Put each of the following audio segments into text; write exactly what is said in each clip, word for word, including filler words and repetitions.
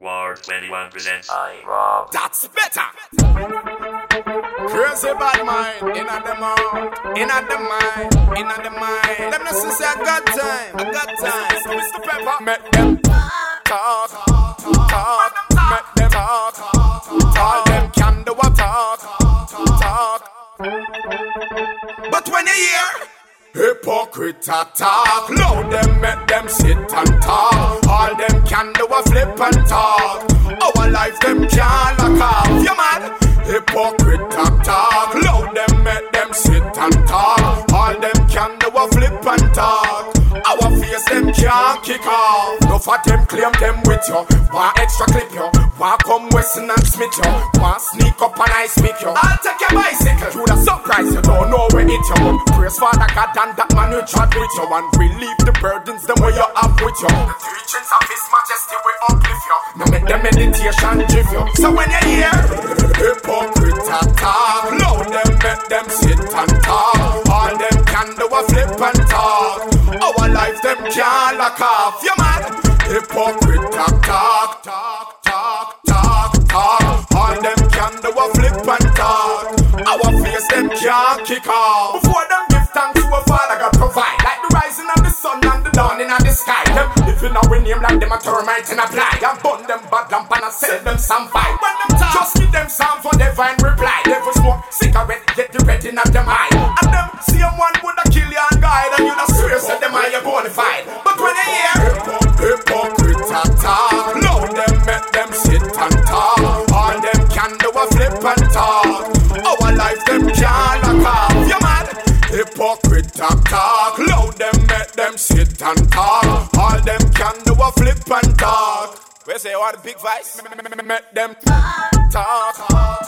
Ward twenty-one presents I Rob. That's better. Crazy bad mind, in the mouth, in the mind, in the mind. Let me know say I got time, I got time. Mister Pepper, make them talk, talk, make them talk, all them can do a talk, talk. But when you hear hypocrite talk, loud them, make them sit and talk. All them can do a flip and talk. Our life them can't lock off. You mad? Hypocrite talk, loud them, make them sit and talk. All them can do a flip and talk. Our face them can't kick off. No for them claim them with you. Want extra clip you. Want come Weston and Smith you. Want sneak up and I speak you. I'll take your bicycle. You the surprise you don't know where it you. Praise Father God and that man who chat with you. And relieve the burdens them where you have with you. The teachings of His Majesty will uplift you. Now make the meditation give you. So when you hear hypocrite talk, loud them, make them sit and talk. All them can do a flip and talk. Our life them can't lock off. You mad? Hypocrite talk, talk, talk, talk, talk, talk. All them can do a flip and talk. Our face them can't kick off. Before them give thanks to a Father God provide. Like the rising of the sun and the dawning of the sky. Them living our name like them a termite and a fly. And burn them bad lamp and I sell them some fight. When them talk, just give them some for divine reply. Never smoke cigarette, get the red in of them eye. And them see one would a kill you and guide. And you the swear said them are you bonafide. But when they hear hypocrite talk, loud them, make them sit and talk. All them can do a flip and talk. Our life them can't lock off. You mad? Hypocrite talk, talk, loud them, make them sit and talk. All them can do a flip and talk. We say what the big voice? Make them talk, talk,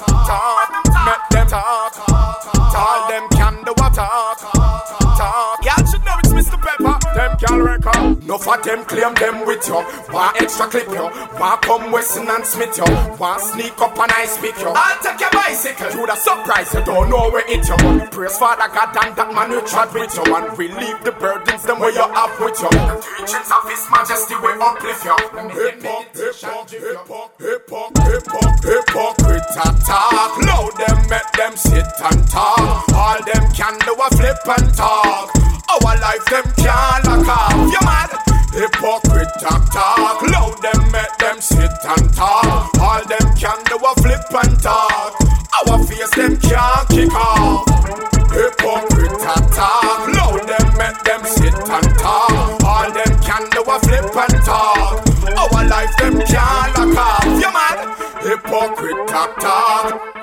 make them talk. All them can do a talk, talk. Y'all should know it's Mister Pepper. Them can record. No for them claim them with you. Want extra clip you. Want come Weston and Smith you. Want sneak up and I speak you. I'll take your bicycle. You the surprise you don't know where it you. Praise Father God and that man who chat with you. And relieve the burdens them where you have with you. The teachings of His Majesty will uplift you. Hypocrite talk, loud them, make them sit and talk. All them can do a flip and talk. Our life them can't lock off. You mad? Hypocrite talk, talk, loud them, make them sit and talk. All them can do a flip and talk. Our face them can't kick off. Hypocrite talk, loud them, make them sit and talk. All them can do a flip and talk. Our life them can't lock off. You mad? Hypocrite talk, talk.